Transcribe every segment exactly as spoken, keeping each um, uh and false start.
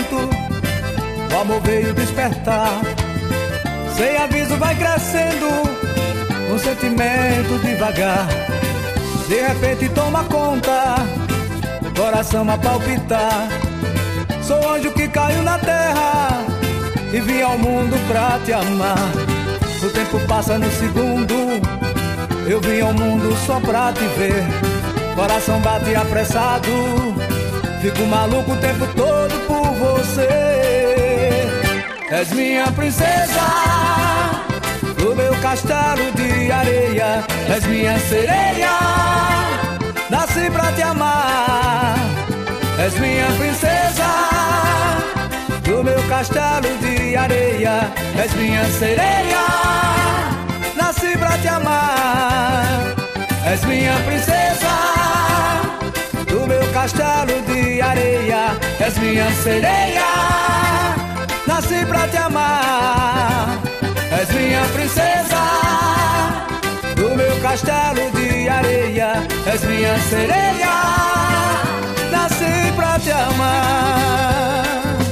pensamento, o amor veio despertar. Sem aviso vai crescendo um sentimento devagar. De repente toma conta, coração a palpitar. Sou anjo que caiu na terra e vim ao mundo pra te amar. O tempo passa no segundo, eu vim ao mundo só pra te ver. Coração bate apressado, fico maluco o tempo todo por você. És minha princesa do meu castelo de areia. És minha sereia, nasci pra te amar. És minha princesa do meu castelo de areia. És minha sereia, nasci pra te amar. És minha princesa do meu castelo de areia. És minha sereia, nasci pra te amar. És minha princesa do meu castelo de areia. És minha sereia, nasci pra te amar.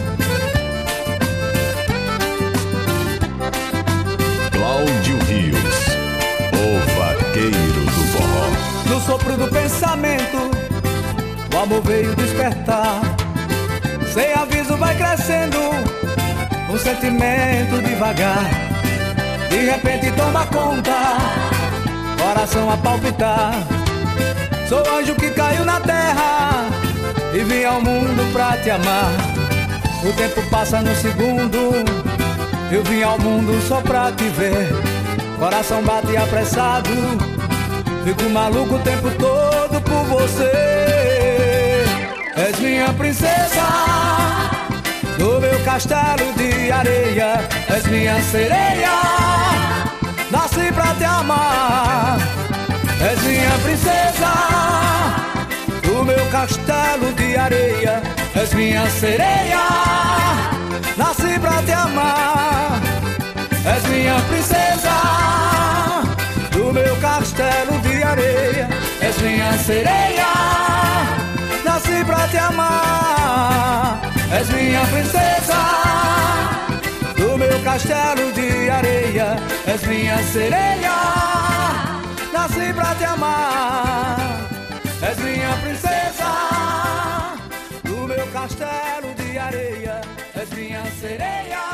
Cláudio Rios, o vaqueiro do forró. No sopro do pensamento, o amor veio despertar. Sem aviso vai crescendo um sentimento devagar. De repente toma conta, coração a palpitar. Sou anjo que caiu na terra e vim ao mundo pra te amar. O tempo passa no segundo, eu vim ao mundo só pra te ver. Coração bate apressado, fico maluco o tempo todo por você. És minha princesa do meu castelo de areia. És minha sereia, nasci pra te amar. És minha princesa do meu castelo de areia. És minha sereia, nasci pra te amar. És minha princesa do meu castelo de areia. És minha sereia, nasci pra te amar. És minha princesa do meu castelo de areia. És minha sereia, nasci pra te amar. És minha princesa do meu castelo de areia. És minha sereia,